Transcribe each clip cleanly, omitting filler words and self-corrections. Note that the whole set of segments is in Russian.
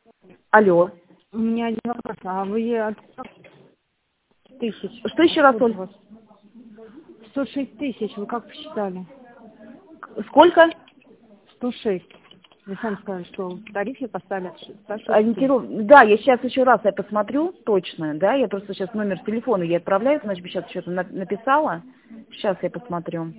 Алло. У меня один вопрос. А вы от 1000? Что еще раз, Оль? 106 тысяч, вы как посчитали? Сколько? 106. Вы сами сказали, что в тарифе поставили 106. Да, я сейчас еще раз я посмотрю точно, да, я просто сейчас номер телефона я отправляю, значит, сейчас что-то написала. Сейчас я посмотрю.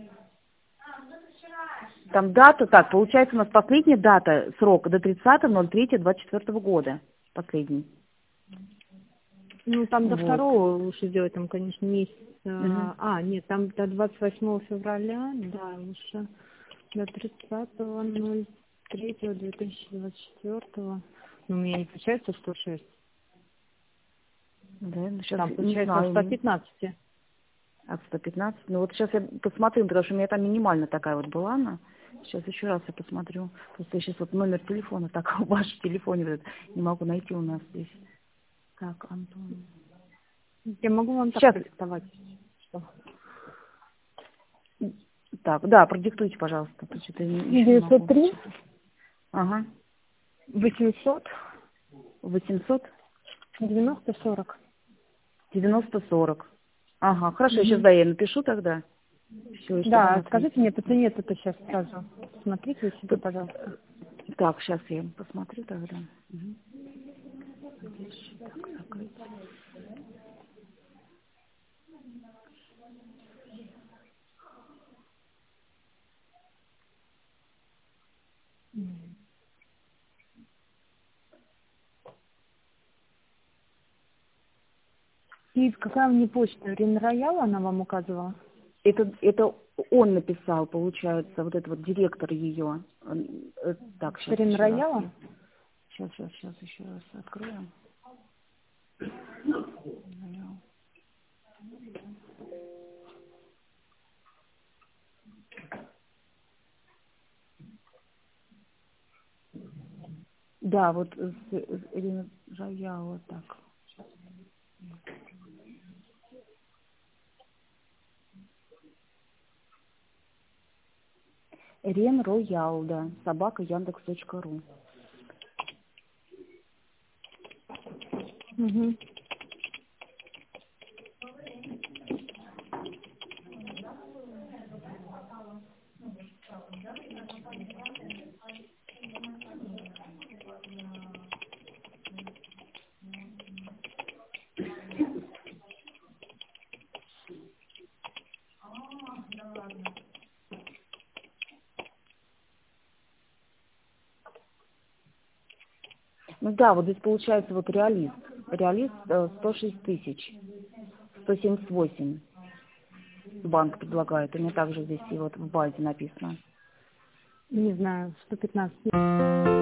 Там дата, так, получается у нас последняя дата, срок до 30.03.24 года. Последний. Ну, там до Вот. второго лучше сделать, там, конечно, месяц. Мгм. Нет, там до 28 февраля, да, лучше до 30.03.2024. Ну, у меня не получается 106. Да, ну, сейчас Там не получается от знаю. 115. От 115. Ну вот сейчас я посмотрю, потому что у меня там минимально такая вот была она. Сейчас еще раз я посмотрю. Просто я сейчас вот номер телефона, так в вашем телефоне вот этот не могу найти у нас здесь. Так, Антон. Я могу вам так Сейчас. продиктовать. Что? Так, да, продиктуйте, пожалуйста. Что-то я ничего не могу. 903 Ага. 800 800 90 40. 90 40. Ага, хорошо, сейчас Угу. да, я напишу тогда. Все, чтобы он Да, скажите ответил. мне по цене это сейчас сразу. Смотрите у себя, Тут- пожалуйста. Так, сейчас я посмотрю тогда. Мгм. Здесь, так, закрыть. И какая мне почта? Рин Роял она вам указывала? Это он написал, получается, вот этот вот директор ее. Так, сейчас Рин еще раз. Рояла? Сейчас еще раз откроем. Да, вот Ирина Рояла, так. Рен Роял, да, собака Яндекс.ру. Угу. Ну да, вот здесь получается вот реалист. Реалист 106 тысяч, 178 банк предлагает. У меня также здесь и вот в базе написано. Не знаю, 115.